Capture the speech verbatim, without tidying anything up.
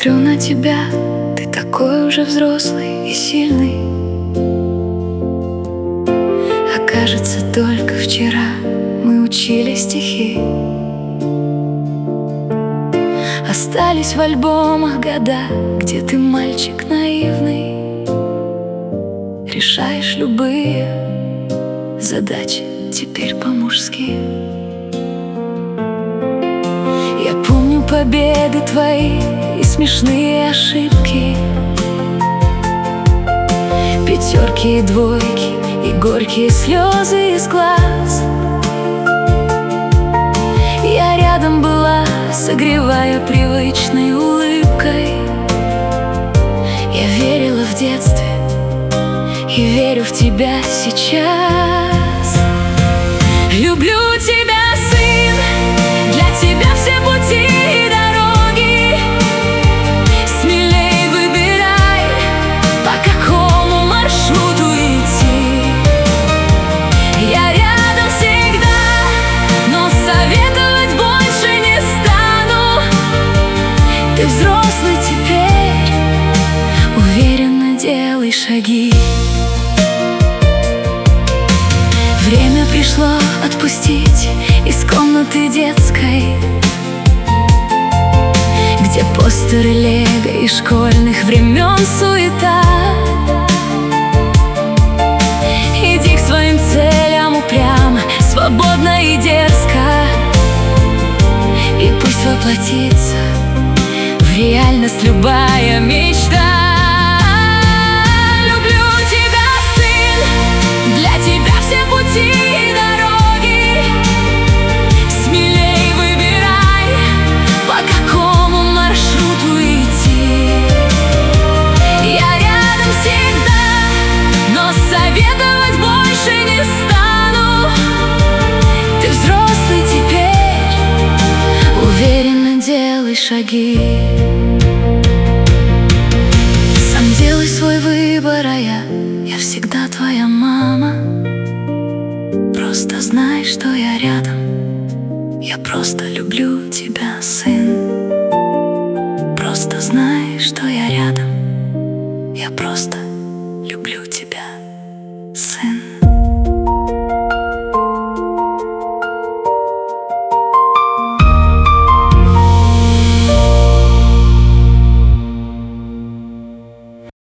Смотрю на тебя, ты такой уже взрослый и сильный. А кажется, только вчера мы учили стихи. Остались в альбомах года, где ты мальчик наивный. Решаешь любые задачи теперь по-мужски. Я помню победы твои и смешные ошибки, пятерки и двойки и горькие слезы из глаз. Я рядом была, согревая привычной улыбкой. Я верила в детстве и верю в тебя сейчас. Люблю тебя, сын, для тебя все пути и дороги. Смелей выбирай, по какому маршруту идти. Я рядом всегда, но советовать больше не стану. Ты взрослый теперь, уверенно делай шаги. Время пришло отпустить из комнаты детской, где постеры лего и школьных времен суета. Иди к своим целям упрямо, свободно и дерзко, и пусть воплотится в реальность любая мечта. Шаги. Сам делай свой выбор, а я, я всегда твоя мама. Просто знай, что я рядом. Я просто люблю тебя, сын. Просто знай, что я рядом. Я просто